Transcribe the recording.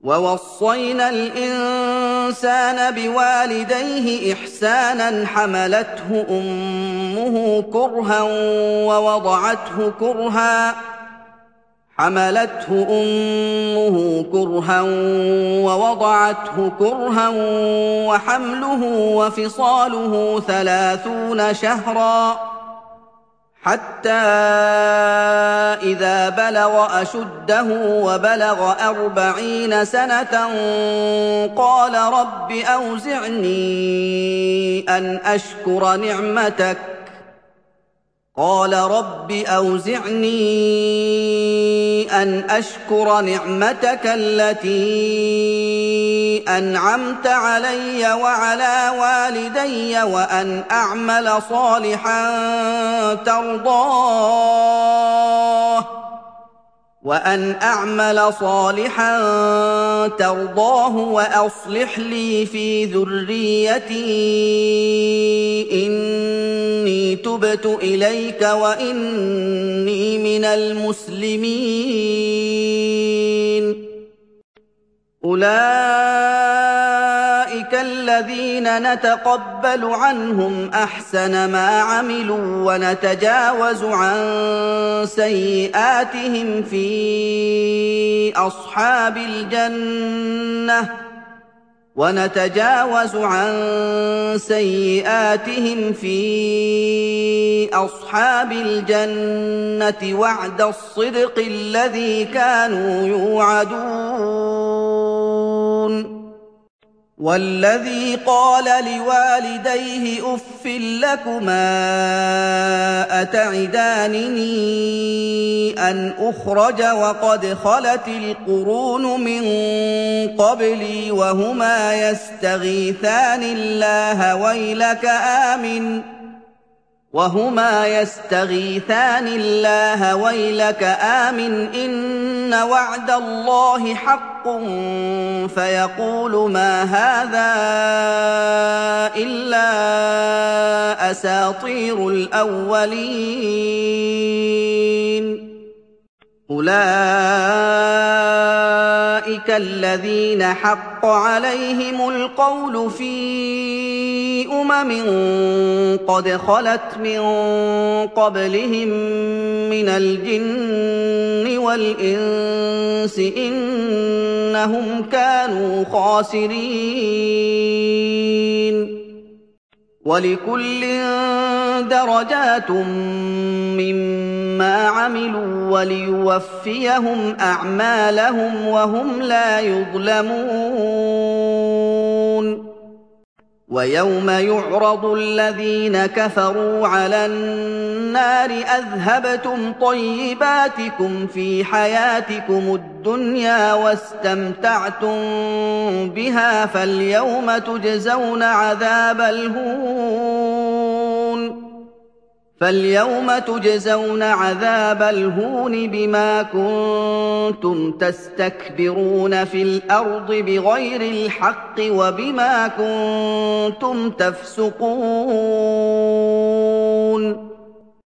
وَوَصَّيْنَا الْإِنسَانَ بِوَالِدَيْهِ إِحْسَانًا حَمَلَتْهُ أُمُّهُ كُرْهًا وَوَضَعَتْهُ كُرْهًا وَحَمْلُهُ وَفِصَالُهُ 30 شَهْرًا حَتَّىٰ إِذَا بَلَغَ أَشُدَّهُ وَبَلَغَ 40 سَنَةً قَالَ رَبِّ أَوْزِعْنِي أَنْ أَشْكُرَ نِعْمَتَكَ الَّتِي أَنْعَمْتَ عَلَيَّ وَعَلَىٰ وَالِدَيَّ وَأَنْ أَعْمَلَ صَالِحًا تَرْضَاهُ وَأَصْلِحْ لِي فِي ذُرِّيَّتِي إِنِّي تُبْتُ إِلَيْكَ وَإِنِّي مِنَ الْمُسْلِمِينَ أُولَٰئِكَ الَّذِينَ نَتَقَبَّلُ عَنْهُمْ أَحْسَنَ مَا عَمِلُوا وَنَتَجَاوَزُ عَن سَيِّئَاتِهِمْ فِي أَصْحَابِ الْجَنَّةِ وَعْدَ الصِّدْقِ الَّذِي كَانُوا يُوعَدُونَ وَالَّذِي قَالَ لِوَالِدَيْهِ أُفٍّ لَّكُمَا أَتَعِدَانِنِي أَنْ أُخْرَجَ وَقَدْ خَلَتِ الْقُرُونُ مِن قَبْلِي وَهُمَا يَسْتَغِيثَانِ اللَّهَ وَيْلَكَ آمِنْ إِنَّ وَعْدَ اللَّهِ حَقٌّ فَيَقُولُ مَا هَٰذَا إِلَّا أَسَاطِيرُ الْأَوَّلِينَ أُولَٰئِكَ الَّذِينَ حَقَّ عَلَيْهِمُ الْقَوْلُ فِي قَدْ خَلَتْ مِن قَبْلِهِم مِّنَ الْجِنِّ وَالْإِنسِ ۖ إِنَّهُمْ كَانُوا خَاسِرِينَ وَلِكُلٍّ دَرَجَاتٌ مِّمَّا عَمِلُوا وَلِيُوَفِّيَهُمْ أَعْمَالَهُمْ وَهُمْ لَا يُظْلَمُونَ وَيَوْمَ يُعْرَضُ الَّذِينَ كَفَرُوا عَلَى النَّارِ أَذْهَبْتُمْ طَيِّبَاتِكُمْ فِي حَيَاتِكُمُ الدُّنْيَا وَاسْتَمْتَعْتُم بِهَا فَالْيَوْمَ تُجْزَوْنَ عَذَابَ الْهُونِ بِمَا كُنتُمْ تَسْتَكْبِرُونَ فِي الْأَرْضِ بِغَيْرِ الْحَقِّ وَبِمَا كُنتُمْ تَفْسُقُونَ